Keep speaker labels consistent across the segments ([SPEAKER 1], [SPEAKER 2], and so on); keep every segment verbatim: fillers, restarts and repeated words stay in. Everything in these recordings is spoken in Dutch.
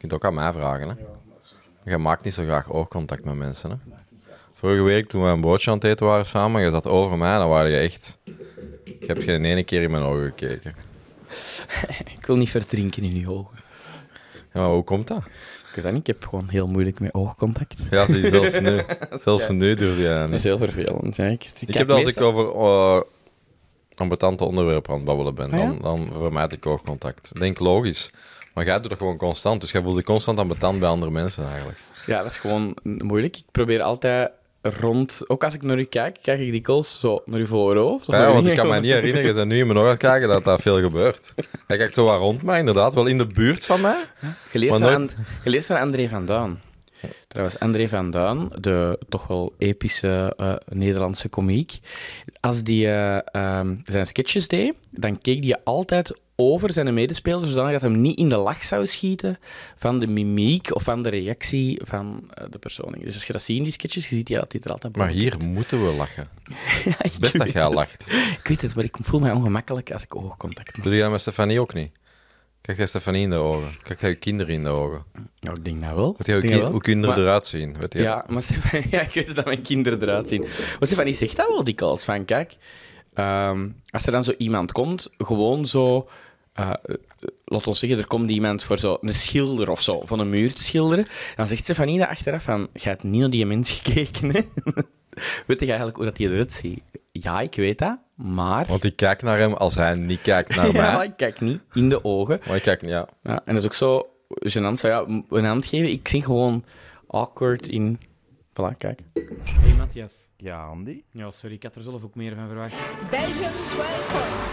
[SPEAKER 1] kunt ook aan mij vragen. Hè? Je maakt niet zo graag oogcontact met mensen. Hè? Vorige week, toen we een broodje aan het eten waren samen, je zat over mij, dan waren je echt... Je hebt geen ene keer in mijn ogen gekeken.
[SPEAKER 2] Ik wil niet verdrinken in je ogen.
[SPEAKER 1] Ja, maar hoe komt dat?
[SPEAKER 2] Ik weet dat niet, ik heb gewoon heel moeilijk met oogcontact.
[SPEAKER 1] Ja, zie, zelfs nu. Zelfs
[SPEAKER 2] Ja.
[SPEAKER 1] nu durf je dat
[SPEAKER 2] Dat
[SPEAKER 1] niet.
[SPEAKER 2] is heel vervelend. Ja. Ik,
[SPEAKER 1] Ik heb dat als ik over uh, ambetante onderwerpen aan het babbelen ben,
[SPEAKER 2] Ah, ja?
[SPEAKER 1] dan, dan vermijd ik oogcontact. Ik denk logisch. Maar jij doet dat gewoon constant, dus jij voelt je constant ambetant bij andere mensen eigenlijk.
[SPEAKER 2] Ja, dat is gewoon moeilijk. Ik probeer altijd rond... Ook als ik naar u kijk, kijk ik dikwijls zo naar uw voorhoofd. of
[SPEAKER 1] Ja,
[SPEAKER 2] naar
[SPEAKER 1] want
[SPEAKER 2] u.
[SPEAKER 1] ik kan me niet herinneren, je bent nu in mijn ogen aan het kijken dat dat veel gebeurt. Hij kijkt zo wat rond mij, inderdaad, wel in de buurt van mij.
[SPEAKER 2] Geleerd
[SPEAKER 1] Maar
[SPEAKER 2] van,
[SPEAKER 1] nooit-
[SPEAKER 2] An- geleerd van André van Duin. Trouwens, André van Duin, de toch wel epische eh, Nederlandse komiek. Als die eh, ehm, zijn sketches deed, dan keek hij altijd over zijn medespelers, zodat hij hem niet in de lach zou schieten van de mimiek of van de reactie van eh, de persoon. Dus als je dat ziet in die sketches, je ziet hij dat hij er altijd
[SPEAKER 1] Maar
[SPEAKER 2] bij
[SPEAKER 1] hier
[SPEAKER 2] kijkt.
[SPEAKER 1] moeten we lachen.
[SPEAKER 2] Ja,
[SPEAKER 1] Het is best dat jij lacht.
[SPEAKER 2] Ik weet het, maar ik voel mij ongemakkelijk als ik oogcontact maak.
[SPEAKER 1] Doe je dat met Stefanie ook niet? Kijk jij Stefanie in de ogen? Kijk jij je kinderen in de ogen?
[SPEAKER 2] Ja, ik denk dat wel.
[SPEAKER 1] Weet jij hoe,
[SPEAKER 2] Ik denk
[SPEAKER 1] ki-
[SPEAKER 2] dat
[SPEAKER 1] hoe
[SPEAKER 2] wel.
[SPEAKER 1] kinderen
[SPEAKER 2] Maar-
[SPEAKER 1] eruit zien? Weet je?
[SPEAKER 2] Ja, maar Stefanie, ja, ik weet dat mijn kinderen eruit zien. Maar Stefanie zegt dat wel dikwijls. Van, kijk, ehm, als er dan zo iemand komt, gewoon zo... Uh, uh, laat ons zeggen, er komt iemand voor zo een schilder of zo, van een muur te schilderen. Dan zegt Stefanie dat achteraf van, je hebt niet naar die mens gekeken, hè? Weet je eigenlijk hoe dat die eruit ziet? Ja, ik weet dat, maar...
[SPEAKER 1] Want ik kijk naar hem als hij niet kijkt naar
[SPEAKER 2] ja,
[SPEAKER 1] mij.
[SPEAKER 2] ik kijk niet in de ogen.
[SPEAKER 1] Maar ik kijk niet, ja.
[SPEAKER 2] Ja, en dat is ook zo gênant. Zo, ja, een hand geven. Ik zit gewoon awkward in... Voilà, kijk. Hey, Matthias.
[SPEAKER 3] Ja, Andy?
[SPEAKER 2] Ja, sorry, ik had er zelf ook meer van verwacht.
[SPEAKER 4] Belgium twaalf points.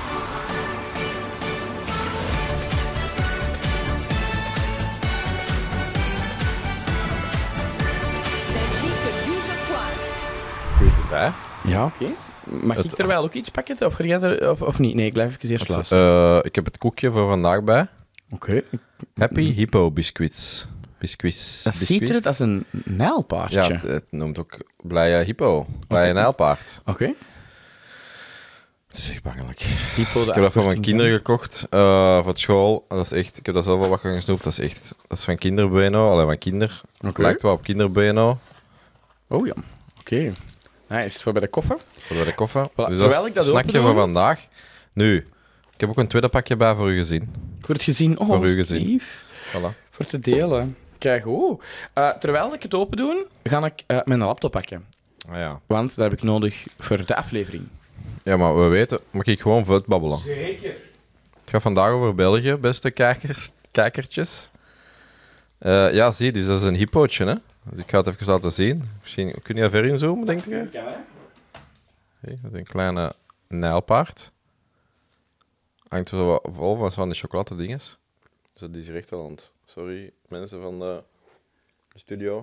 [SPEAKER 4] Belgique douze points.
[SPEAKER 1] Goed erbij.
[SPEAKER 2] Ja, oké. Mag
[SPEAKER 1] Het-
[SPEAKER 2] ik er wel ook iets pakken? Of, ga jij er, of, of niet? Nee, ik blijf even eerst
[SPEAKER 1] Het,
[SPEAKER 2] luisteren.
[SPEAKER 1] eh, ik heb het koekje voor vandaag bij.
[SPEAKER 2] Oké.
[SPEAKER 1] Happy Hippo Biscuits. Biscuits.
[SPEAKER 2] Dat ziet eruit als een nijlpaardje.
[SPEAKER 1] Ja, het, het noemt ook blije hippo. Blije nijlpaard.
[SPEAKER 2] Oké.
[SPEAKER 1] Het is echt bangelijk.
[SPEAKER 2] Hypo, de
[SPEAKER 1] Ik heb dat voor mijn
[SPEAKER 2] afkorting
[SPEAKER 1] kinderen gekocht, uh, voor school. Dat is echt, ik heb dat zelf al wat gaan gesnoept. Dat is echt, dat is van kinderbueno. Allee, van kinder.
[SPEAKER 2] van-
[SPEAKER 1] Het
[SPEAKER 2] Oké.
[SPEAKER 1] lijkt wel op kinderbueno.
[SPEAKER 2] Oh ja. Oké. Nice. Voor bij de koffer.
[SPEAKER 1] Voor bij de koffer.
[SPEAKER 2] Voilà,
[SPEAKER 1] Dus
[SPEAKER 2] terwijl
[SPEAKER 1] dat is
[SPEAKER 2] ik dat
[SPEAKER 1] het snackje
[SPEAKER 2] opendoe-
[SPEAKER 1] voor vandaag. Nu, ik heb ook een tweede pakje bij voor u gezien.
[SPEAKER 2] Voor het gezien. Oh,
[SPEAKER 1] Voor u gezien.
[SPEAKER 2] lief.
[SPEAKER 1] Voilà.
[SPEAKER 2] Voor te delen. Kijk, oh. Uh, terwijl ik het open doe, ga ik uh, mijn laptop pakken.
[SPEAKER 1] Ah, ja.
[SPEAKER 2] Want dat heb ik nodig voor de aflevering.
[SPEAKER 1] ja, maar we weten, mag ik gewoon vooruit babbelen.
[SPEAKER 2] Zeker.
[SPEAKER 1] Het gaat vandaag over België, beste kijkers, kijkertjes. Eh, ja, zie, dus dat is een hippootje, hè. Dus ik ga het even laten zien. Misschien kun je ver inzoomen, denk je? Hey, dat is een kleine nijlpaard. Hangt er zo wat vol van van die chocoladedinges. Dus dat is hier echt wel aan het... Sorry, mensen van de studio.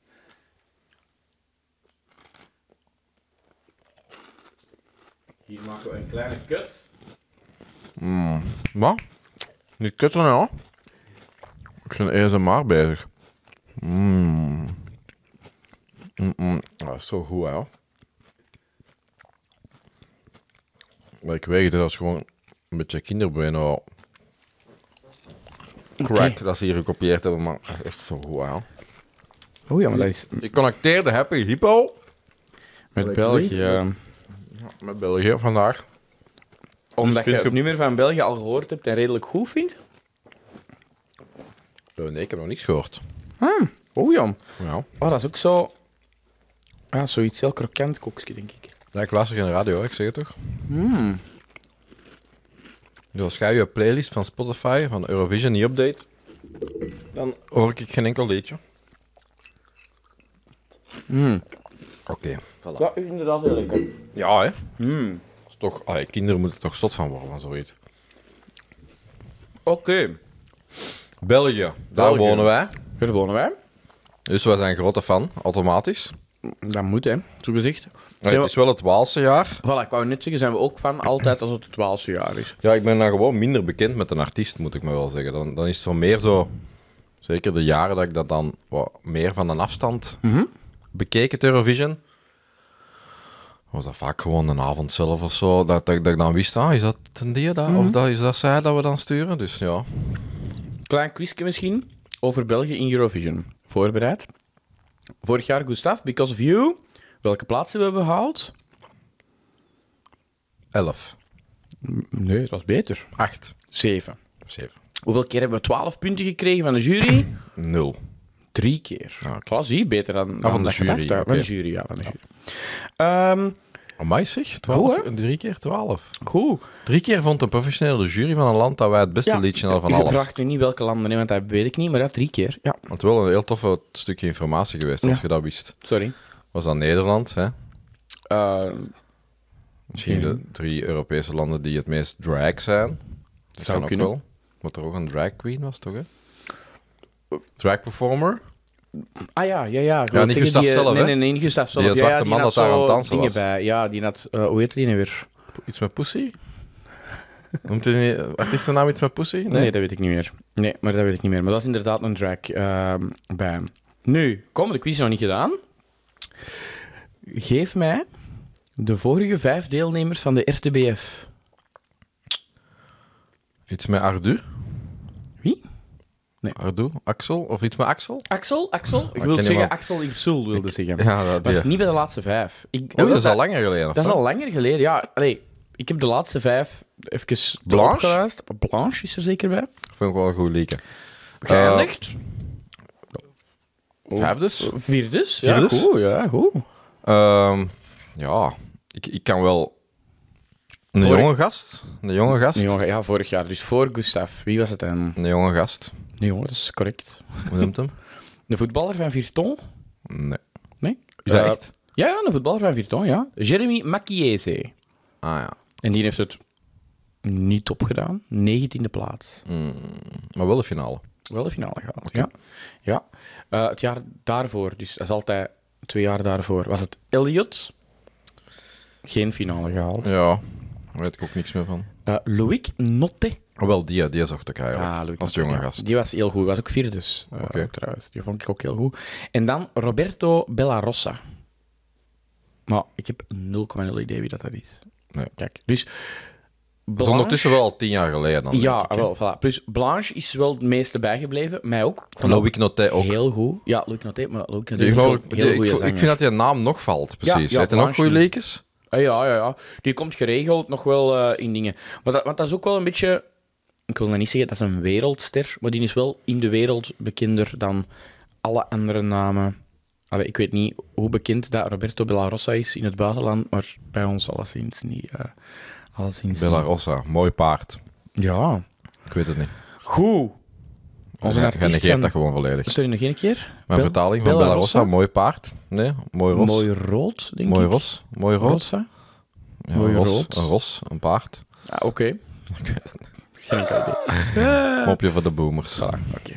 [SPEAKER 2] Hier maken we een kleine cut.
[SPEAKER 1] Mm. Wat? Niet kutten, ja. Ik ben A S M R bezig. Mm. Mm -mm. Ah, dat is zo goed, hè. Maar ik weet het, dat is gewoon een beetje kinderbueno crack
[SPEAKER 2] Oké.
[SPEAKER 1] dat ze hier gekopieerd hebben, maar dat is echt zo goed, hè.
[SPEAKER 2] Oh ja, maar dat is
[SPEAKER 1] Ik connecteerde Happy Hippo
[SPEAKER 2] met
[SPEAKER 1] ik
[SPEAKER 2] België.
[SPEAKER 1] weet.
[SPEAKER 2] ja.
[SPEAKER 1] met België vandaag.
[SPEAKER 2] Omdat
[SPEAKER 1] vind
[SPEAKER 2] je
[SPEAKER 1] je-
[SPEAKER 2] het nummer van België al gehoord hebt en redelijk goed vindt.
[SPEAKER 1] Oh, nee, ik heb nog niks gehoord.
[SPEAKER 2] Ah, oh ja.
[SPEAKER 1] Ja.
[SPEAKER 2] Oh, dat is ook zo... Ja, zoiets heel krokant koekje, denk ik.
[SPEAKER 1] Ja, ik luister geen radio, hè, ik zeg het toch.
[SPEAKER 2] Mm.
[SPEAKER 1] Dus als jij je playlist van Spotify, van Eurovision, niet update, dan hoor ik geen enkel liedje.
[SPEAKER 2] Mm.
[SPEAKER 1] Oké, voilà.
[SPEAKER 2] Ja, inderdaad heel lekker.
[SPEAKER 1] Ja, hè.
[SPEAKER 2] Mm.
[SPEAKER 1] Dat is toch, allee, kinderen moeten er toch zot van worden, van zoiets.
[SPEAKER 2] Oké.
[SPEAKER 1] België, daar
[SPEAKER 2] België.
[SPEAKER 1] wonen wij.
[SPEAKER 2] Daar wonen wij.
[SPEAKER 1] Dus wij zijn grote fan, automatisch.
[SPEAKER 2] Dat moet, hè. Zo gezegd.
[SPEAKER 1] Ja, het is wel het Waalse jaar.
[SPEAKER 2] Voilà, ik wou net zeggen, zijn we ook van altijd als het het twaalfde jaar is.
[SPEAKER 1] Ja, ik ben dan gewoon minder bekend met een artiest, moet ik me wel zeggen. Dan, dan is het zo meer zo... Zeker de jaren dat ik dat dan wat meer van een afstand
[SPEAKER 2] Mhm.
[SPEAKER 1] bekeek, het Eurovision. Was dat vaak gewoon een avond zelf of zo, dat, dat, dat ik dan wist, ah, is dat een die dat, of dat, is dat zij dat we dan sturen? Dus ja.
[SPEAKER 2] Klein quizje misschien. over België in Eurovision. Voorbereid. Vorig jaar, Gustav, Because of You. Welke plaats hebben we behaald?
[SPEAKER 1] elf.
[SPEAKER 2] Nee, het was beter.
[SPEAKER 1] acht.
[SPEAKER 2] Zeven.
[SPEAKER 1] zeven.
[SPEAKER 2] Hoeveel keer hebben we twaalf punten gekregen van de jury?
[SPEAKER 1] nul.
[SPEAKER 2] Drie keer.
[SPEAKER 1] Ah, oké.
[SPEAKER 2] Okay. Zie, beter dan, dan
[SPEAKER 1] van de
[SPEAKER 2] dat
[SPEAKER 1] jury,
[SPEAKER 2] gedacht. Ja,
[SPEAKER 1] oké.
[SPEAKER 2] Van de jury, ja. Van de jury. Ehm,
[SPEAKER 1] Amai zeg, twaalf.
[SPEAKER 2] Goed, hè?
[SPEAKER 1] Drie keer twaalf.
[SPEAKER 2] goed.
[SPEAKER 1] Drie keer vond een professionele jury van een land dat wij het beste
[SPEAKER 2] Ja,
[SPEAKER 1] liedje hadden van
[SPEAKER 2] je
[SPEAKER 1] alles.
[SPEAKER 2] vraagt nu niet welke landen, hè, want dat weet ik niet, maar ja, drie keer. Ja,
[SPEAKER 1] Want wel een heel toffe stukje informatie geweest, als
[SPEAKER 2] Ja.
[SPEAKER 1] je dat wist.
[SPEAKER 2] sorry.
[SPEAKER 1] Was dat Nederland, hè?
[SPEAKER 2] Uh,
[SPEAKER 1] Misschien de drie Europese landen die het meest drag zijn. Dat
[SPEAKER 2] Zou
[SPEAKER 1] kan ook
[SPEAKER 2] kunnen.
[SPEAKER 1] wel. Wat er ook een drag queen was, toch? Hè? Drag performer.
[SPEAKER 2] ah ja, ja, ja. Ik
[SPEAKER 1] Ja,
[SPEAKER 2] wil
[SPEAKER 1] niet
[SPEAKER 2] zeggen,
[SPEAKER 1] Gustav
[SPEAKER 2] die,
[SPEAKER 1] zelf,
[SPEAKER 2] nee,
[SPEAKER 1] hè?
[SPEAKER 2] nee, nee, niet Gustav zelf.
[SPEAKER 1] Die
[SPEAKER 2] ja,
[SPEAKER 1] zwarte
[SPEAKER 2] ja, die
[SPEAKER 1] man
[SPEAKER 2] had
[SPEAKER 1] dat daar aan het
[SPEAKER 2] zo
[SPEAKER 1] dansen
[SPEAKER 2] dingen
[SPEAKER 1] was.
[SPEAKER 2] bij. Ja, die had... Uh, hoe heet die nu weer?
[SPEAKER 1] Iets met pussy? Noemt hij niet artiestennaam iets met pussy? Nee.
[SPEAKER 2] Nee. dat weet ik niet meer. Nee, maar dat weet ik niet meer. Maar dat is inderdaad een drag ehm, bij hem. Nu, kom, de quiz is nog niet gedaan. Geef mij de vorige vijf deelnemers van de R T B F.
[SPEAKER 1] Iets met Ardu?
[SPEAKER 2] Wie? Nee.
[SPEAKER 1] Ardu? Axel? Of iets met Axel?
[SPEAKER 2] Axel? Axel? Ik
[SPEAKER 1] ken
[SPEAKER 2] wilde
[SPEAKER 1] hem
[SPEAKER 2] zeggen
[SPEAKER 1] wel.
[SPEAKER 2] Axel Irsul, wilde zeggen.
[SPEAKER 1] Ja, dat,
[SPEAKER 2] Dat is
[SPEAKER 1] die.
[SPEAKER 2] niet bij de laatste vijf. Ik,
[SPEAKER 1] Oh, dat is al langer geleden.
[SPEAKER 2] Dat is al langer geleden, ja. Allee, ik heb de laatste vijf even
[SPEAKER 1] Blanche?
[SPEAKER 2] opgeluisterd. Blanche is er zeker bij.
[SPEAKER 1] Vind ik wel een goed liedje.
[SPEAKER 2] Geëindigd.
[SPEAKER 1] Vijf dus?
[SPEAKER 2] Vier dus. Ja,
[SPEAKER 1] Vier dus?
[SPEAKER 2] goed. Ja, goed.
[SPEAKER 1] Ehm, ja, ik, ik kan wel... Een
[SPEAKER 2] Vorig-
[SPEAKER 1] jonge gast? Een jonge gast?
[SPEAKER 2] Nee, jongen, ja, vorig jaar. Dus voor Gustav. Wie was het dan?
[SPEAKER 1] Een jonge gast.
[SPEAKER 2] Nee, jongen, dat is correct.
[SPEAKER 1] Hoe noemt hem?
[SPEAKER 2] De voetballer van Virton?
[SPEAKER 1] Nee.
[SPEAKER 2] Nee?
[SPEAKER 1] Is dat
[SPEAKER 2] Eh,
[SPEAKER 1] echt?
[SPEAKER 2] Ja, ja, een voetballer van Virton, ja. Jeremy Macchiese.
[SPEAKER 1] Ah ja.
[SPEAKER 2] En die heeft het niet opgedaan. negentiende plaats.
[SPEAKER 1] Mm, maar wel de finale.
[SPEAKER 2] Wel de finale gehaald, ja. ja. Eh, het jaar daarvoor, dus dat is altijd twee jaar daarvoor, was het Elliot. Geen finale gehaald.
[SPEAKER 1] Ja, daar weet ik ook niks meer van.
[SPEAKER 2] Uh, Loïc Notte.
[SPEAKER 1] Oh, wel, die, die zocht ik eigenlijk.
[SPEAKER 2] Ah, Loïc
[SPEAKER 1] als
[SPEAKER 2] Notte,
[SPEAKER 1] jonge
[SPEAKER 2] ja.
[SPEAKER 1] gast.
[SPEAKER 2] Die was heel goed. Was ook vierde dus, uh,
[SPEAKER 1] Oké.
[SPEAKER 2] trouwens. Die vond ik ook heel goed. En dan Roberto Bellarossa. Maar ik heb nul komma nul idee wie dat, dat is.
[SPEAKER 1] Nee.
[SPEAKER 2] Kijk, dus...
[SPEAKER 1] Dat is
[SPEAKER 2] Blanche-
[SPEAKER 1] ondertussen wel al tien jaar geleden dan,
[SPEAKER 2] Ja,
[SPEAKER 1] denk ik, hè.
[SPEAKER 2] wel, voilà. Plus Blanche is wel het meeste bijgebleven. Mij ook. Ik vond
[SPEAKER 1] Loïc Noté ook.
[SPEAKER 2] Heel goed. Ja, Loïc Notte, maar Loïc Notte
[SPEAKER 1] Die
[SPEAKER 2] is
[SPEAKER 1] geloof
[SPEAKER 2] ook
[SPEAKER 1] ik,
[SPEAKER 2] een
[SPEAKER 1] die-
[SPEAKER 2] heel
[SPEAKER 1] ik,
[SPEAKER 2] goede
[SPEAKER 1] vo- ik
[SPEAKER 2] zanger.
[SPEAKER 1] vind dat die naam nog valt, precies.
[SPEAKER 2] ja,
[SPEAKER 1] Heeft hij nog
[SPEAKER 2] Blanche
[SPEAKER 1] goede
[SPEAKER 2] niet.
[SPEAKER 1] leekjes?
[SPEAKER 2] Ah, ja, ja, ja. Die komt geregeld nog wel eh, in dingen. Maar dat, want dat is ook wel een beetje... Ik wil nou niet zeggen, dat is een wereldster, maar die is wel in de wereld bekender dan alle andere namen. Allee, ik weet niet hoe bekend dat Roberto Bellarossa is in het buitenland, maar bij ons alleszins niet. Uh, alleszins
[SPEAKER 1] Bella
[SPEAKER 2] niet.
[SPEAKER 1] Rossa, mooi paard.
[SPEAKER 2] Ja.
[SPEAKER 1] Ik weet het niet.
[SPEAKER 2] Goed. Onze
[SPEAKER 1] Jij
[SPEAKER 2] artiest
[SPEAKER 1] negeert
[SPEAKER 2] van-
[SPEAKER 1] dat gewoon volledig.
[SPEAKER 2] Sorry, nog één keer?
[SPEAKER 1] Mijn
[SPEAKER 2] Bel-
[SPEAKER 1] vertaling van
[SPEAKER 2] Bella
[SPEAKER 1] Bella Rossa,
[SPEAKER 2] Rossa?
[SPEAKER 1] mooi paard. Nee, mooi ros.
[SPEAKER 2] Mooi rood, denk
[SPEAKER 1] mooi
[SPEAKER 2] ik.
[SPEAKER 1] ros. Mooi rood.
[SPEAKER 2] Rosa?
[SPEAKER 1] Ja,
[SPEAKER 2] mooi
[SPEAKER 1] ros,
[SPEAKER 2] rood.
[SPEAKER 1] Een ros, een paard.
[SPEAKER 2] Ah, oké.
[SPEAKER 1] Ik weet het niet.
[SPEAKER 2] Geen enkel idee.
[SPEAKER 1] Mopje voor de boomers.
[SPEAKER 2] Voilà, oké.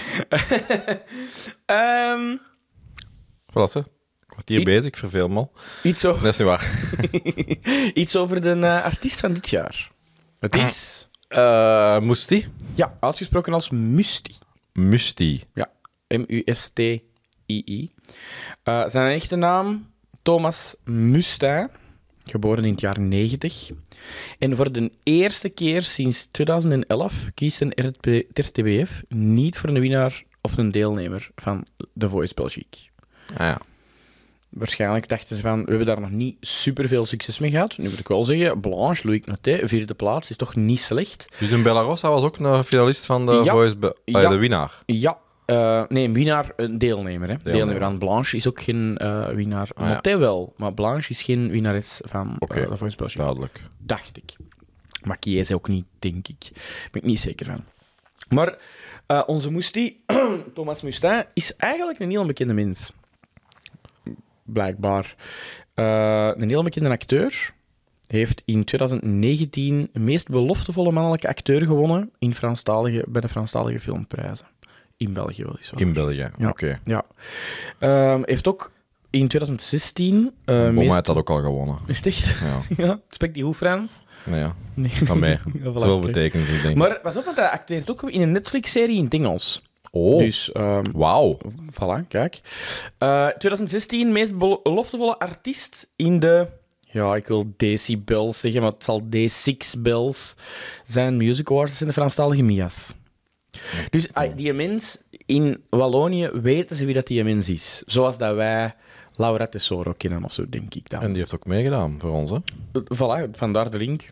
[SPEAKER 2] Ehm,
[SPEAKER 1] Voilà, hè. Kwartier
[SPEAKER 2] Ik-
[SPEAKER 1] bezig, ik verveel me al.
[SPEAKER 2] iets, over,
[SPEAKER 1] Dat is niet waar.
[SPEAKER 2] iets over de eh, artiest van dit jaar. Het is,
[SPEAKER 1] Eh Musti?
[SPEAKER 2] ja, uitgesproken als Musti.
[SPEAKER 1] Musti.
[SPEAKER 2] Ja, M U S T I I. Eh, zijn echte naam, Thomas Mustin, geboren in het jaar negentig. En voor de eerste keer sinds tweeduizend elf kiest een R T B F niet voor een winnaar of een deelnemer van The Voice Belgique.
[SPEAKER 1] Ah ja.
[SPEAKER 2] Waarschijnlijk dachten ze van, we hebben daar nog niet superveel succes mee gehad. Nu moet ik wel zeggen, Blanche, Loïc Noté, vierde plaats, is toch niet slecht.
[SPEAKER 1] Dus een Bella Rossa was ook een finalist van de
[SPEAKER 2] Ja.
[SPEAKER 1] Voice... Be- ah,
[SPEAKER 2] Ja.
[SPEAKER 1] de winnaar.
[SPEAKER 2] Ja, eh, nee, een winnaar, een deelnemer. Hè. Deelnemer aan Blanche is ook geen eh, winnaar.
[SPEAKER 1] Ah, ja.
[SPEAKER 2] Noté wel, maar Blanche is geen winnares van
[SPEAKER 1] Oké.
[SPEAKER 2] eh, The Voice Belgique.
[SPEAKER 1] Duidelijk.
[SPEAKER 2] Dacht ik. Maar Kies ook niet, denk ik. Daar ben ik niet zeker van. Maar eh, onze Musti, Thomas Mustin, is eigenlijk een heel onbekende mens. Blijkbaar. Eh, een heel bekende acteur. Heeft in twintig negentien de meest beloftevolle mannelijke acteur gewonnen in Franstalige, bij de Franstalige filmprijzen. In België weliswaar.
[SPEAKER 1] In België,
[SPEAKER 2] Ja.
[SPEAKER 1] oké.
[SPEAKER 2] Ja. Ehm, heeft ook in twintig zestien... eh
[SPEAKER 1] Boma
[SPEAKER 2] meest...
[SPEAKER 1] heeft dat ook al gewonnen.
[SPEAKER 2] Is het echt?
[SPEAKER 1] Ja.
[SPEAKER 2] Ja, spreekt die goed Frans?
[SPEAKER 1] Nee, ja.
[SPEAKER 2] Nee.
[SPEAKER 1] Van mij.
[SPEAKER 2] Ja, voilà,
[SPEAKER 1] Zoveel
[SPEAKER 2] oké.
[SPEAKER 1] betekent het, denk ik.
[SPEAKER 2] Maar pas op, want hij acteert ook in een Netflix-serie in het Engels.
[SPEAKER 1] Oh,
[SPEAKER 2] Dus, ehm,
[SPEAKER 1] wauw.
[SPEAKER 2] voilà, kijk. Eh twintig zestien, meest beloftevolle artiest in de... Ja, ik wil decibels zeggen, maar het zal D zes bells zijn. Music Awards in de Franstalige Mia's. Dus ah, die mens in Wallonië weten ze wie dat die mens is. Zoals dat wij Laura Tesoro kennen of zo, denk ik dan.
[SPEAKER 1] En die heeft ook meegedaan voor ons, hè?
[SPEAKER 2] Voilà, vandaar de link.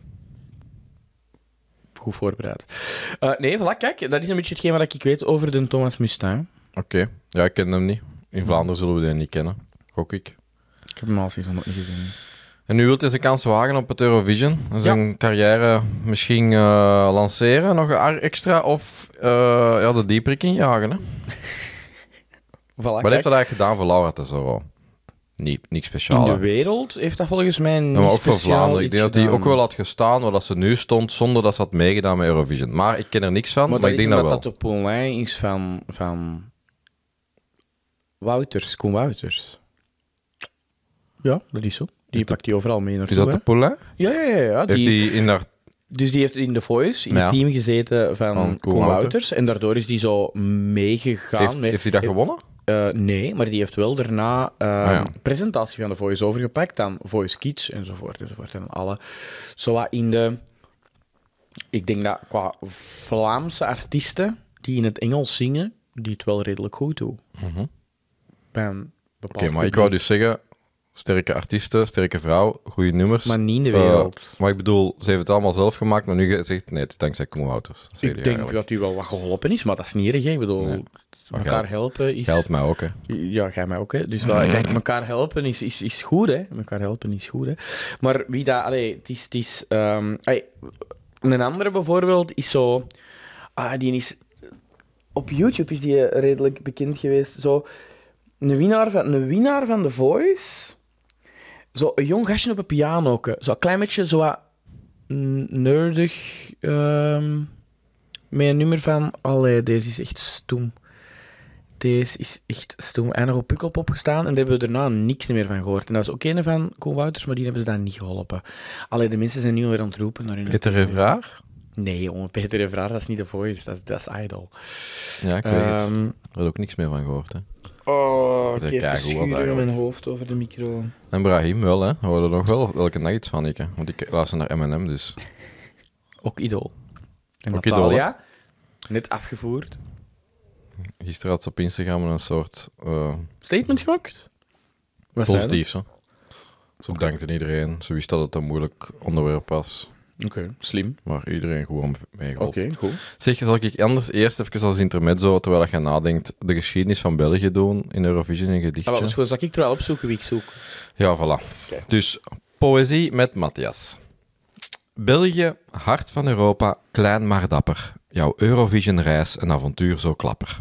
[SPEAKER 2] Goed voorbereid. Uh, nee, voilà, kijk, dat is een beetje hetgeen wat ik weet over de Thomas Mustang.
[SPEAKER 1] Oké. Okay. Ja, ik ken hem niet. In Vlaanderen zullen we die niet kennen. Gok ik.
[SPEAKER 2] Ik heb hem al sinds nog niet gezien.
[SPEAKER 1] En nu wilt hij zijn kans wagen op het Eurovision. Zijn ja. carrière misschien uh, lanceren, nog extra, of uh, ja, de dieprik injagen. Hè?
[SPEAKER 2] Voilà,
[SPEAKER 1] Wat heeft dat eigenlijk gedaan voor Laura Tesoro? Niet, niet speciaal.
[SPEAKER 2] In de wereld heeft dat volgens mij niet
[SPEAKER 1] ja, maar ook voor
[SPEAKER 2] speciaal
[SPEAKER 1] Vlaanderen. Ik denk dat hij
[SPEAKER 2] gedaan.
[SPEAKER 1] ook wel had gestaan waar dat ze nu stond, zonder dat ze had meegedaan met Eurovision. Maar ik ken er niks van,
[SPEAKER 2] maar,
[SPEAKER 1] maar ik denk dat wel.
[SPEAKER 2] dat de pollijn is van, van Wouters, Koen Wouters. Ja, dat is zo. Die pakt die overal mee naartoe.
[SPEAKER 1] Is dat de Poulain?
[SPEAKER 2] Ja, ja, ja. ja.
[SPEAKER 1] Heeft
[SPEAKER 2] Die,
[SPEAKER 1] hij in haar...
[SPEAKER 2] Dus die heeft in The Voice, in
[SPEAKER 1] Ja.
[SPEAKER 2] het team gezeten van,
[SPEAKER 1] Van
[SPEAKER 2] Koen
[SPEAKER 1] Koen
[SPEAKER 2] Wouters.
[SPEAKER 1] Wouters.
[SPEAKER 2] En daardoor is die zo meegegaan.
[SPEAKER 1] Heeft,
[SPEAKER 2] met-
[SPEAKER 1] heeft hij dat gewonnen?
[SPEAKER 2] Uh, nee, maar die heeft wel daarna uh,
[SPEAKER 1] Ah, ja.
[SPEAKER 2] presentatie van de Voice overgepakt, dan Voice Kids enzovoort enzovoort. En alle. Zo wat in de... Ik denk dat qua Vlaamse artiesten die in het Engels zingen, die het wel redelijk goed doen.
[SPEAKER 1] Oké,
[SPEAKER 2] Bij een bepaald
[SPEAKER 1] maar ik
[SPEAKER 2] publiek.
[SPEAKER 1] wou dus zeggen, sterke artiesten, sterke vrouw, goede nummers.
[SPEAKER 2] Maar niet in de
[SPEAKER 1] Uh,
[SPEAKER 2] wereld.
[SPEAKER 1] maar ik bedoel, ze heeft het allemaal zelf gemaakt, maar nu zegt nee, het is dankzij Koen Wouters. Dat zeg je
[SPEAKER 2] Ik denk
[SPEAKER 1] eigenlijk.
[SPEAKER 2] dat u wel wat geholpen is, maar dat is niet erg. hè. Ik bedoel,
[SPEAKER 1] Nee. Maar
[SPEAKER 2] elkaar
[SPEAKER 1] geld-
[SPEAKER 2] helpen is...
[SPEAKER 1] Geldt mij ook, hè.
[SPEAKER 2] Ja, jij mij ook, hè. Dus wel, ik denk, elkaar helpen is, is, is goed, hè. Elkaar helpen is goed, hè. Maar wie dat... Allee, het is... Het is ehm, allee, een andere bijvoorbeeld is zo... Ah, die is... Op YouTube is die redelijk bekend geweest. Zo... Een winnaar van, een winnaar van The Voice. Zo een jong gastje op een piano. Zo een klein beetje zo wat... n- nerdig... ehm, met een nummer van... Allee, deze is echt stoem. Deze is echt stoem. Hij nog op Pukkelpop gestaan en daar hebben we daarna niks meer van gehoord. En dat is ook een van Koen Wouters, maar die hebben ze dan niet geholpen. Allee, de mensen zijn nu weer aan het roepen naar hun...
[SPEAKER 1] Peter Evraar?
[SPEAKER 2] Nee, jongen, Peter Evraar, dat is niet The Voice, dat is, dat is Idol.
[SPEAKER 1] Ja, ik weet het.
[SPEAKER 2] Ehm,
[SPEAKER 1] Daar heb ik ook niks meer van gehoord, hè.
[SPEAKER 2] Oh,
[SPEAKER 1] Dat
[SPEAKER 2] ik
[SPEAKER 1] is
[SPEAKER 2] heb
[SPEAKER 1] keigoed, was
[SPEAKER 2] schuren in
[SPEAKER 1] eigenlijk.
[SPEAKER 2] mijn hoofd over de micro.
[SPEAKER 1] En Brahim wel, hè. We hoorden nog wel welke dag iets van, ik, hè. Want ik luister naar M en M, dus...
[SPEAKER 2] Ook Idol. En
[SPEAKER 1] Ook
[SPEAKER 2] Natalia, net afgevoerd.
[SPEAKER 1] Gisteren had ze op Instagram een soort... uh,
[SPEAKER 2] Statement gemaakt? Wat zei
[SPEAKER 1] positief, hè. Ze bedankte iedereen. Ze wist dat het een moeilijk onderwerp was.
[SPEAKER 2] dat? Oké, slim.
[SPEAKER 1] Maar iedereen gewoon meegeholpen.
[SPEAKER 2] Oké, goed.
[SPEAKER 1] Zeg, zal ik anders eerst even als intermezzo, terwijl je nadenkt, de geschiedenis van België doen in Eurovision in
[SPEAKER 2] Ah,
[SPEAKER 1] gedichtje?
[SPEAKER 2] wel, dus zal ik er wel opzoeken wie ik zoek.
[SPEAKER 1] Ja, voilà.
[SPEAKER 2] Oké.
[SPEAKER 1] Dus, poëzie met Matthias. België, hart van Europa, klein maar dapper. Jouw Eurovision-reis, een avontuur zo klapper.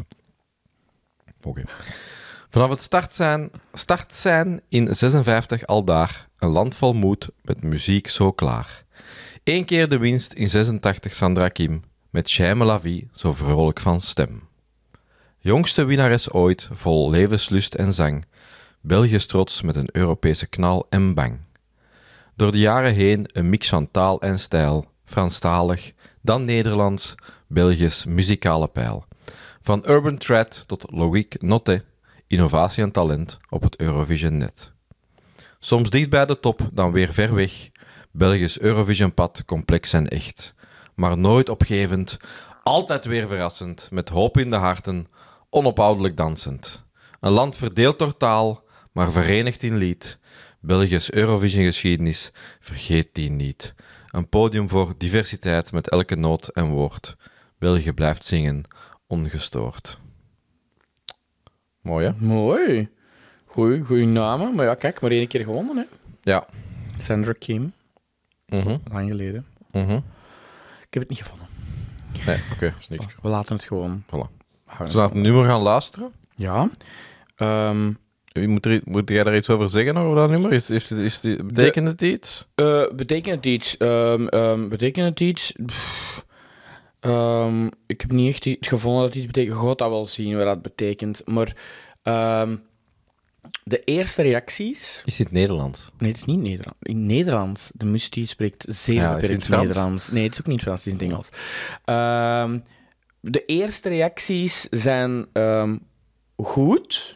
[SPEAKER 1] Oké. Vanaf het start zijn, start zijn in zesenvijftig aldaar, een land vol moed, met muziek zo klaar. Eén keer de winst in zesentachtig Sandra Kim, met Jaime La Vie, zo vrolijk van stem. Jongste winnares ooit, vol levenslust en zang. België's trots met een Europese knal en bang. Door de jaren heen een mix van taal en stijl, Franstalig, dan Nederlands, Belgisch muzikale pijl. Van urban trad tot logiek notte, innovatie en talent op het Eurovision net. Soms dicht bij de top, dan weer ver weg, Belgisch Eurovision-pad complex en echt. Maar nooit opgevend, altijd weer verrassend, met hoop in de harten, onophoudelijk dansend. Een land verdeeld door taal, maar verenigd in lied. Belgisch Eurovision-geschiedenis, vergeet die niet. Een podium voor diversiteit met elke noot en woord. België blijft zingen, ongestoord. Mooi, hè?
[SPEAKER 2] Mooi. Goeie, goeie namen. Maar ja, kijk, maar één keer gewonnen, hè.
[SPEAKER 1] Ja.
[SPEAKER 2] Sandra Kim,
[SPEAKER 1] Mhm,
[SPEAKER 2] lang geleden.
[SPEAKER 1] mhm.
[SPEAKER 2] Ik heb het niet gevonden.
[SPEAKER 1] Nee, oké, is niks.
[SPEAKER 2] We laten het gewoon.
[SPEAKER 1] Voilà.
[SPEAKER 2] houden.
[SPEAKER 1] Zullen we naar het nummer gaan luisteren?
[SPEAKER 2] Ja. Ehm,
[SPEAKER 1] Moet, er, moet jij daar iets over zeggen over dat nummer? Is, is, is, is, betekent het iets?
[SPEAKER 2] eh, betekent het iets? Ehm, ehm, betekent het iets? Pff, ehm, ik heb niet echt iets gevonden dat het iets betekent. Je gaat dat wel zien wat dat betekent. Maar ehm, de eerste reacties...
[SPEAKER 1] Is dit Nederlands?
[SPEAKER 2] Nee, het is niet Nederlands. In Nederlands. De Musti spreekt zeer
[SPEAKER 1] Ja, is het in
[SPEAKER 2] beperkt
[SPEAKER 1] het Frans?
[SPEAKER 2] Nederlands. Nee, het is ook niet Frans, het is in het Engels. Ehm, de eerste reacties zijn ehm, goed,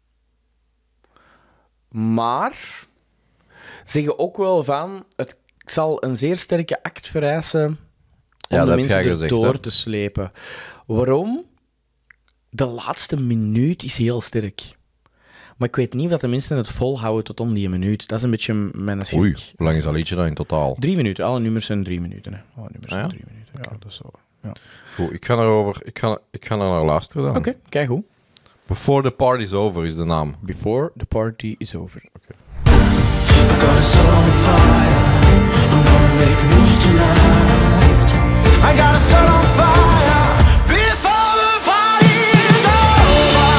[SPEAKER 2] maar zeggen ook wel van, het zal een zeer sterke act vereisen om
[SPEAKER 1] dat
[SPEAKER 2] de
[SPEAKER 1] heb
[SPEAKER 2] mensen
[SPEAKER 1] jij gezegd,
[SPEAKER 2] erdoor
[SPEAKER 1] hè?
[SPEAKER 2] te slepen. Waarom? De laatste minuut is heel sterk. Maar ik weet niet of dat de mensen het volhouden tot om die minuut. Dat is een beetje mijn schrik.
[SPEAKER 1] Oei, hoe lang is dat liedje dan in totaal?
[SPEAKER 2] Drie minuten. Alle nummers zijn drie minuten. Hè. Alle nummers
[SPEAKER 1] Ah,
[SPEAKER 2] zijn
[SPEAKER 1] ja?
[SPEAKER 2] drie minuten. Ja, dat is zo. Ja.
[SPEAKER 1] Goed, ik ga erover, ik ga, ik ga er naar luisteren dan.
[SPEAKER 2] Oké, okay, kijk hoe.
[SPEAKER 1] Before the Party's Over is de naam.
[SPEAKER 2] Before the party is over.
[SPEAKER 3] I got a soul on fire. I'm gonna make moves tonight. I got a soul on fire. Before the party is over.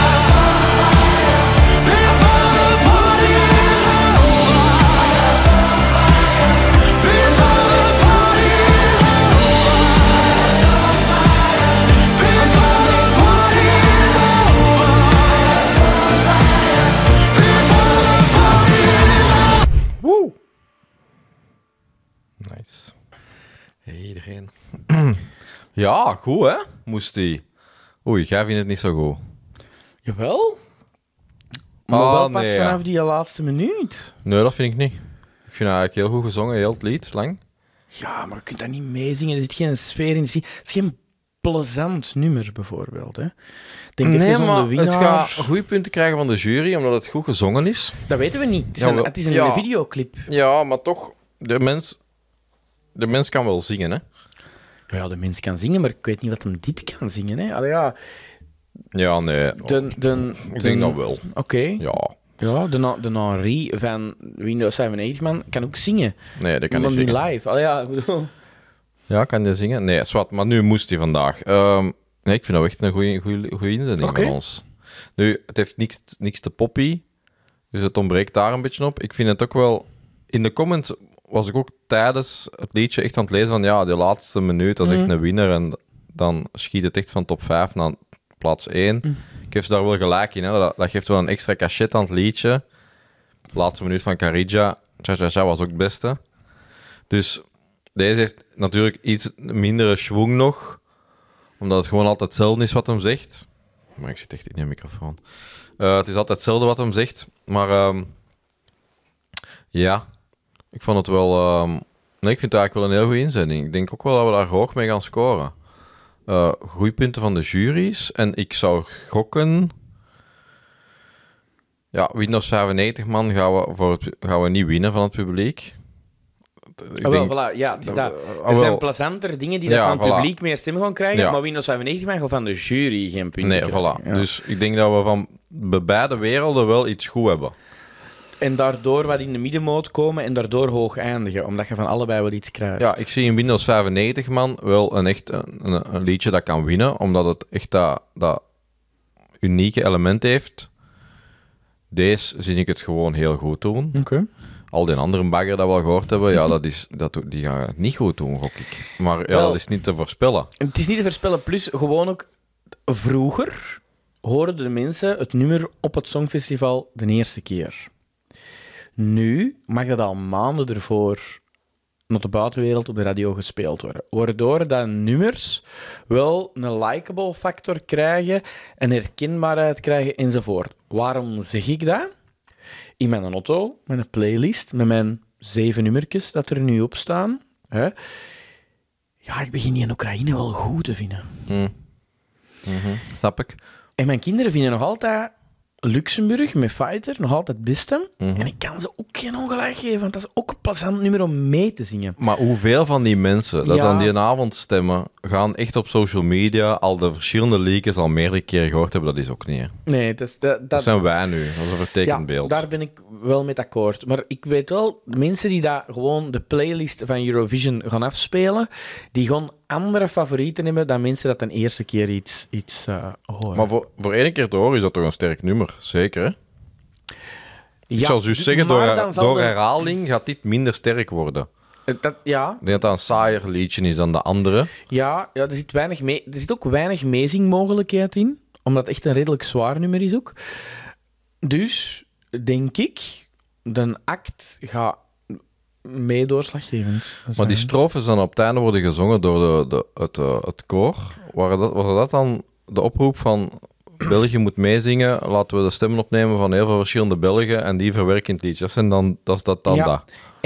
[SPEAKER 3] Before the party is over. Before the party is over. Before the party is over. Before the party is over.
[SPEAKER 1] Woe! Nice. Hey, iedereen. Ja, goed hè? Moest die. Oei, jij vindt het niet zo goed.
[SPEAKER 2] Jawel. Maar
[SPEAKER 1] Oh,
[SPEAKER 2] wel pas
[SPEAKER 1] nee, ja.
[SPEAKER 2] vanaf die laatste minuut.
[SPEAKER 1] Nee, dat vind ik niet. Ik vind het eigenlijk heel goed gezongen, heel het lied, lang.
[SPEAKER 2] Ja, maar je kunt dat niet meezingen. Er zit geen sfeer in. Het is geen plezant nummer, bijvoorbeeld. Hè. Denk
[SPEAKER 1] Nee,
[SPEAKER 2] even aan
[SPEAKER 1] maar
[SPEAKER 2] de winnaar.
[SPEAKER 1] het gaat goede punten krijgen van de jury, omdat het goed gezongen is.
[SPEAKER 2] Dat weten we niet. Het is
[SPEAKER 1] Ja,
[SPEAKER 2] een,
[SPEAKER 1] wel-
[SPEAKER 2] het is een
[SPEAKER 1] ja.
[SPEAKER 2] videoclip.
[SPEAKER 1] Ja, maar toch, de mens, de mens kan wel zingen, hè?
[SPEAKER 2] Ja, de mens kan zingen, maar ik weet niet wat hem dit kan zingen. Hè. Allee, ja,
[SPEAKER 1] Ja, nee.
[SPEAKER 2] de, de,
[SPEAKER 1] ik
[SPEAKER 2] de-
[SPEAKER 1] denk dat wel.
[SPEAKER 2] Oké.
[SPEAKER 1] Ja.
[SPEAKER 2] Ja, de, na- de Henri van Windows zevenennegentig man kan ook zingen.
[SPEAKER 1] Nee, dat kan
[SPEAKER 2] maar
[SPEAKER 1] niet
[SPEAKER 2] niet
[SPEAKER 1] zingen.
[SPEAKER 2] live. Allee, ja, ik bedoel...
[SPEAKER 1] Ja, kan je zingen? Nee, zwart, maar nu moest hij vandaag. Ehm, nee, ik vind dat echt een goede goede inzending
[SPEAKER 2] Oké.
[SPEAKER 1] van ons. Nu, het heeft niks, niks te poppy, dus het ontbreekt daar een beetje op. Ik vind het ook wel... In de comments was ik ook tijdens het liedje echt aan het lezen van ja, die laatste minuut, dat is echt
[SPEAKER 2] Mhm.
[SPEAKER 1] een winnaar. En dan schiet het echt van top vijf naar plaats één.
[SPEAKER 2] Mhm.
[SPEAKER 1] Ik geef ze daar wel gelijk in. Hè. Dat, dat geeft wel een extra cachet aan het liedje. De laatste minuut van Carija, Cha Cha Cha was ook het beste. Dus deze heeft natuurlijk iets mindere schwung nog, omdat het gewoon altijd hetzelfde is wat hem zegt. Maar ik zit echt in de microfoon. Eh, het is altijd hetzelfde wat hem zegt, maar ehm, ja, ik vond het wel... ehm, nee, ik vind het eigenlijk wel een heel goede inzending. Ik denk ook wel dat we daar hoog mee gaan scoren. Eh goeie punten van de jury's. En ik zou gokken... Ja, Windows zevenennegentig man gaan we, voor het, gaan we niet winnen van het publiek. Ik
[SPEAKER 2] Ah, wel,
[SPEAKER 1] denk-
[SPEAKER 2] voilà. Ja, het is dat.
[SPEAKER 1] Ah,
[SPEAKER 2] Er zijn
[SPEAKER 1] wel.
[SPEAKER 2] plezanter dingen die
[SPEAKER 1] Ja,
[SPEAKER 2] dat van het
[SPEAKER 1] voilà.
[SPEAKER 2] publiek meer stemmen gaan krijgen,
[SPEAKER 1] Ja.
[SPEAKER 2] maar Windows zevenennegentig man gaat van de jury geen punten
[SPEAKER 1] Nee,
[SPEAKER 2] krijgen.
[SPEAKER 1] voilà.
[SPEAKER 2] Ja.
[SPEAKER 1] Dus ik denk dat we van bij beide werelden wel iets goed hebben.
[SPEAKER 2] En daardoor wat in de middenmoot komen en daardoor hoog eindigen, omdat je van allebei wel iets krijgt.
[SPEAKER 1] Ja, ik zie in Windows zevenennegentig man wel een echt een, een, een liedje dat kan winnen, omdat het echt dat, dat unieke element heeft. Deze zie ik het gewoon heel goed doen.
[SPEAKER 2] Oké.
[SPEAKER 1] Al die andere bagger dat we al gehoord hebben, ja, dat is, dat, die gaan het niet goed doen, gok ik. Maar ja,
[SPEAKER 2] Wel.
[SPEAKER 1] dat is niet te voorspellen.
[SPEAKER 2] Het is niet te voorspellen, plus gewoon ook vroeger hoorden de mensen het nummer op het Songfestival de eerste keer. Nu mag dat al maanden ervoor naar de buitenwereld op de radio gespeeld worden. Waardoor dat nummers wel een likable factor krijgen, een herkenbaarheid krijgen enzovoort. Waarom zeg ik dat? In mijn auto, met een playlist, met mijn zeven nummertjes dat er nu op staan. Hè? Ja, ik begin die in Oekraïne wel goed te vinden.
[SPEAKER 1] Mm. Mhm, snap ik.
[SPEAKER 2] En mijn kinderen vinden nog altijd Luxemburg met Fighter nog altijd het beste.
[SPEAKER 1] Mhm.
[SPEAKER 2] En ik kan ze ook geen ongelijk geven, want dat is ook een plezant nummer om mee te zingen.
[SPEAKER 1] Maar hoeveel van die mensen dat
[SPEAKER 2] Ja.
[SPEAKER 1] aan die avond stemmen, gaan echt op social media al de verschillende leakers al meerdere keren gehoord hebben? Dat is ook niet. Hè.
[SPEAKER 2] Nee, dat, is, dat,
[SPEAKER 1] Dat
[SPEAKER 2] dat,
[SPEAKER 1] zijn wij nu. Dat is een vertekend
[SPEAKER 2] ja,
[SPEAKER 1] beeld.
[SPEAKER 2] daar ben ik wel mee akkoord. Maar ik weet wel, de mensen die dat gewoon de playlist van Eurovision gaan afspelen, die gaan andere favorieten hebben dan mensen dat een eerste keer iets, iets uh, horen.
[SPEAKER 1] Maar voor, voor één keer te horen is dat toch een sterk nummer? Zeker, hè? Ik
[SPEAKER 2] Ja,
[SPEAKER 1] zou juist
[SPEAKER 2] d-
[SPEAKER 1] zeggen,
[SPEAKER 2] maar
[SPEAKER 1] door,
[SPEAKER 2] dan zal
[SPEAKER 1] door
[SPEAKER 2] de-
[SPEAKER 1] herhaling gaat dit minder sterk worden.
[SPEAKER 2] Dat, ja,
[SPEAKER 1] Ik denk dat dat een saaier liedje is dan de andere.
[SPEAKER 2] Ja, ja er, zit weinig mee, er zit ook weinig meezingmogelijkheid in, omdat het echt een redelijk zwaar nummer is ook. Dus denk ik, de act gaat mee doorslaggevend zijn.
[SPEAKER 1] Maar die strofes dan op het einde worden gezongen door de, de, het, eh, het koor. Waren dat, was dat dan de oproep van België moet meezingen, laten we de stemmen opnemen van heel veel verschillende Belgen en die verwerken het liedje. Dat, zijn dan, dat is dat dan
[SPEAKER 2] Ja.
[SPEAKER 1] dat.
[SPEAKER 2] En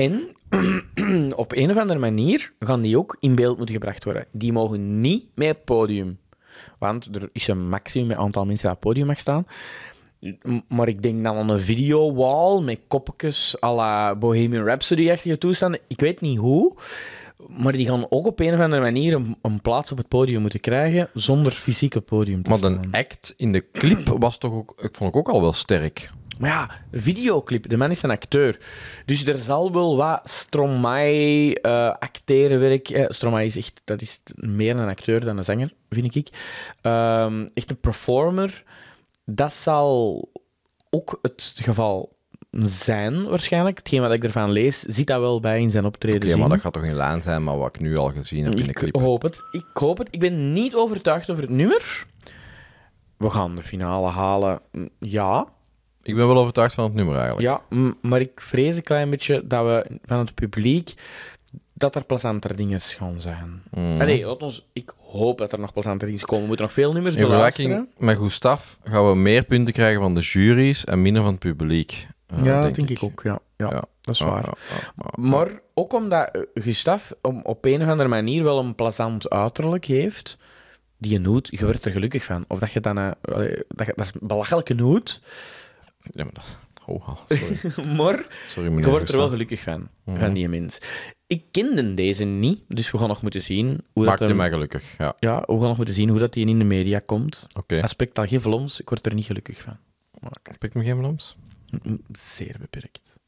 [SPEAKER 2] op een of andere manier gaan die ook in beeld moeten gebracht worden. Die mogen niet met het podium. Want er is een maximum aantal mensen dat op het podium mag staan. M- Maar ik denk dan aan een videowall met koppetjes à la Bohemian Rhapsody-achtige toestanden. Ik weet niet hoe. Maar die gaan ook op een of andere manier een, een plaats op het podium moeten krijgen zonder fysiek op het podium te
[SPEAKER 1] Maar
[SPEAKER 2] staan.
[SPEAKER 1] de act in de clip was toch ook... Ik vond ik ook al wel sterk.
[SPEAKER 2] Maar ja, een videoclip. De man is een acteur. Dus er zal wel wat Stromae uh, acterenwerk... Eh, Stromae is echt... Dat is meer een acteur dan een zanger, vind ik. Um, echt een performer. Dat zal ook het geval zijn, waarschijnlijk. Hetgeen wat ik ervan lees, zit dat wel bij in zijn optreden.
[SPEAKER 1] Oké,
[SPEAKER 2] zien.
[SPEAKER 1] maar dat gaat toch in lijn zijn, maar wat ik nu al gezien heb in de
[SPEAKER 2] Ik
[SPEAKER 1] clip.
[SPEAKER 2] hoop het. Ik hoop het. Ik ben niet overtuigd over het nummer. We gaan de finale halen. Ja.
[SPEAKER 1] Ik ben wel overtuigd van het nummer eigenlijk.
[SPEAKER 2] Ja, m- maar ik vrees een klein beetje dat we van het publiek dat er plezanter dingen gaan zijn.
[SPEAKER 1] Mm.
[SPEAKER 2] Allee, laat ons, ik hoop dat er nog plezanter dingen komen. We moeten nog veel nummers
[SPEAKER 1] In vergelijking
[SPEAKER 2] beluisteren.
[SPEAKER 1] met Gustav gaan we meer punten krijgen van de juries en minder van het publiek. Uh,
[SPEAKER 2] Ja, dat denk ik ook. Ja, ja,
[SPEAKER 1] Ja.
[SPEAKER 2] dat is
[SPEAKER 1] Ja,
[SPEAKER 2] waar.
[SPEAKER 1] ja, ja, ja.
[SPEAKER 2] Maar ook omdat uh, Gustav om, op een of andere manier wel een plezant uiterlijk heeft, die je noot, je wordt er gelukkig van. Of dat je dan... Uh, allee, dat, je, dat is een belachelijke noot,
[SPEAKER 1] Ja, maar dat... Oh, sorry.
[SPEAKER 2] maar
[SPEAKER 1] Sorry, meneer
[SPEAKER 2] je wordt er wel
[SPEAKER 1] Gustav.
[SPEAKER 2] gelukkig van,
[SPEAKER 1] Mhm.
[SPEAKER 2] van die mens. Ik kende deze niet, dus we gaan nog moeten zien hoe
[SPEAKER 1] Maakt
[SPEAKER 2] dat...
[SPEAKER 1] hij
[SPEAKER 2] hem-
[SPEAKER 1] mij gelukkig, ja.
[SPEAKER 2] Ja, we gaan nog moeten zien hoe dat die in de media komt.
[SPEAKER 1] Oké.
[SPEAKER 2] Aspect al geen vloms, ik word er niet gelukkig van.
[SPEAKER 1] Spreek me geen Vlaams?
[SPEAKER 2] Mm, Zeer beperkt.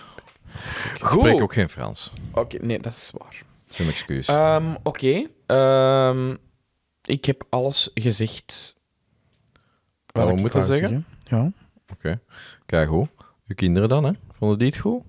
[SPEAKER 1] Ik
[SPEAKER 2] Goed.
[SPEAKER 1] spreek ook geen Frans.
[SPEAKER 2] Oké, nee, dat is waar.
[SPEAKER 1] Geen excuus.
[SPEAKER 2] Ehm, Oké. Ehm, ik heb alles gezegd.
[SPEAKER 1] Wat we
[SPEAKER 2] ik
[SPEAKER 1] moeten
[SPEAKER 2] wou
[SPEAKER 1] zeggen?
[SPEAKER 2] Ja.
[SPEAKER 1] Oké. Kijk goed. Uw kinderen dan, hè? Vonden die het goed?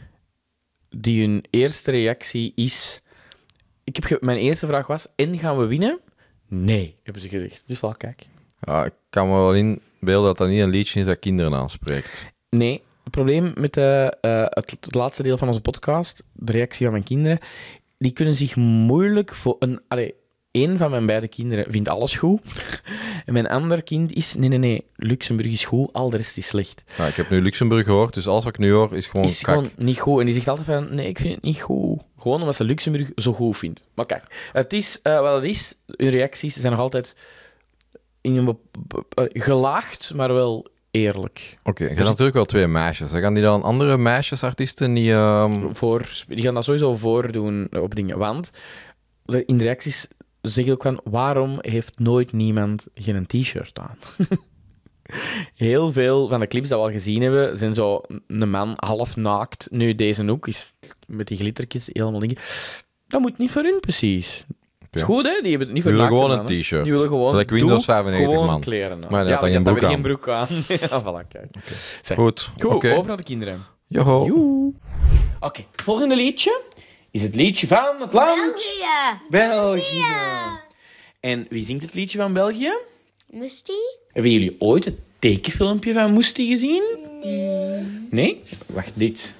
[SPEAKER 2] Die hun eerste reactie is... Ik heb ge- Mijn eerste vraag was, en gaan we winnen? Nee, hebben ze gezegd. Dus wel, kijk.
[SPEAKER 1] Ja, ik kan me wel inbeelden dat dat niet een liedje is dat kinderen aanspreekt.
[SPEAKER 2] Nee, het probleem met de, eh, het, het laatste deel van onze podcast, de reactie van mijn kinderen, die kunnen zich moeilijk voor een... Allee, één van mijn beide kinderen vindt alles goed. En mijn ander kind is... Nee, nee, nee. Luxemburg is goed, al de rest is slecht.
[SPEAKER 1] Nou, ik heb nu Luxemburg gehoord, dus alles wat ik nu hoor is gewoon
[SPEAKER 2] Is
[SPEAKER 1] kak.
[SPEAKER 2] gewoon niet goed. En die zegt altijd van... Nee, ik vind het niet goed. Gewoon omdat ze Luxemburg zo goed vindt. Maar kijk, het is eh, wat het is. Hun reacties zijn nog altijd in een bep- bep- eh, gelaagd, maar wel eerlijk.
[SPEAKER 1] Oké, je hebt natuurlijk wel twee meisjes. Hè. Gaan die dan andere meisjesartiesten niet... ehm,
[SPEAKER 2] Voor, die gaan dat sowieso voordoen op dingen. Want er- in de reacties zeg je ook van... Waarom heeft nooit niemand geen t-shirt aan? Heel veel van de clips dat we al gezien hebben, zijn zo een man half naakt. Nu, deze ook is met die glittertjes, helemaal dingen. Dat moet niet voor hun, precies. Het is goed, hè? Die hebben het niet
[SPEAKER 1] Die
[SPEAKER 2] voor
[SPEAKER 1] willen
[SPEAKER 2] naakt
[SPEAKER 1] gewoon
[SPEAKER 2] gedaan,
[SPEAKER 1] een
[SPEAKER 2] hè.
[SPEAKER 1] t-shirt.
[SPEAKER 2] Die willen gewoon...
[SPEAKER 1] Like Windows
[SPEAKER 2] doe
[SPEAKER 1] vijfennegentig,
[SPEAKER 2] gewoon
[SPEAKER 1] man.
[SPEAKER 2] kleren aan.
[SPEAKER 1] Maar je
[SPEAKER 2] ja,
[SPEAKER 1] had dan
[SPEAKER 2] je
[SPEAKER 1] geen
[SPEAKER 2] hebt
[SPEAKER 1] broek
[SPEAKER 2] geen broek aan. ja, voilà, kijk. Zeg.
[SPEAKER 1] Goed,
[SPEAKER 2] Goed,
[SPEAKER 1] oké.
[SPEAKER 2] over naar de kinderen.
[SPEAKER 1] Joho.
[SPEAKER 2] Joe. Oké, het volgende liedje is het liedje van het land...
[SPEAKER 5] België.
[SPEAKER 2] België. En wie zingt het liedje van België?
[SPEAKER 5] Musty?
[SPEAKER 2] Hebben jullie ooit het tekenfilmpje van Moestie gezien? Nee. Nee? Wacht, dit.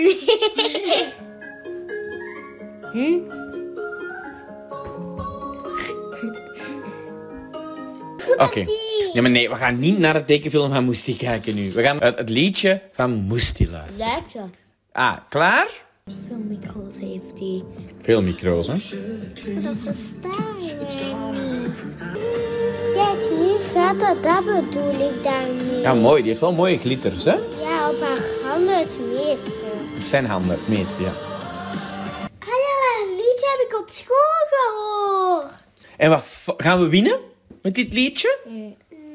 [SPEAKER 2] Oké. Ja, maar nee, we gaan niet naar het tekenfilm van Moestie kijken nu. We gaan het, het liedje van Moestie luisteren.
[SPEAKER 5] Luidje.
[SPEAKER 2] Ah, klaar?
[SPEAKER 5] Veel micro's heeft hij.
[SPEAKER 2] Veel micro's, hè?
[SPEAKER 5] Dat verstaan wij niet. Kijk, hier gaat dat, dat bedoel ik dan niet.
[SPEAKER 2] Ja, mooi. Die heeft wel mooie glitters, hè?
[SPEAKER 5] Ja, op haar handen het meeste.
[SPEAKER 2] Het zijn handen, het meeste, ja.
[SPEAKER 5] Ah ja, dat liedje heb ik op school gehoord.
[SPEAKER 2] En wat, f- gaan we winnen met dit liedje?
[SPEAKER 5] Nee.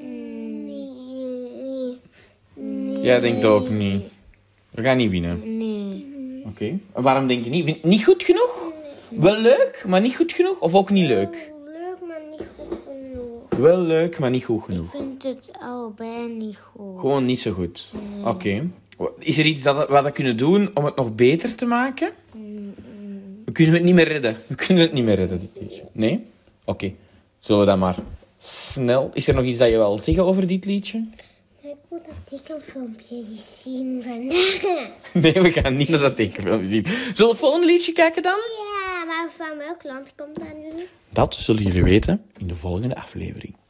[SPEAKER 2] Jij denkt ook niet. We gaan niet winnen.
[SPEAKER 5] Nee.
[SPEAKER 2] Oké. En waarom denk je niet? Vind- Niet goed genoeg? Wel leuk, maar niet goed genoeg? Of ook niet leuk?
[SPEAKER 5] Leuk, maar niet goed genoeg.
[SPEAKER 2] Wel leuk, maar niet goed
[SPEAKER 5] Ik
[SPEAKER 2] genoeg.
[SPEAKER 5] vind het allebei niet goed.
[SPEAKER 2] Gewoon niet zo goed. Oké. Is er iets dat we dat kunnen doen om het nog beter te maken? We kunnen het niet meer redden. We kunnen het niet meer redden, dit liedje. Nee? Oké. Zullen we dan maar snel... Is er nog iets dat je wil zeggen over dit liedje?
[SPEAKER 5] Ik moet dat tekenfilmpje zien vandaag.
[SPEAKER 2] Nee, we gaan niet naar dat tekenfilm zien. Zullen we het volgende liedje kijken dan?
[SPEAKER 5] Ja, maar van welk land komt dat nu?
[SPEAKER 2] Dat zullen jullie weten in de volgende aflevering.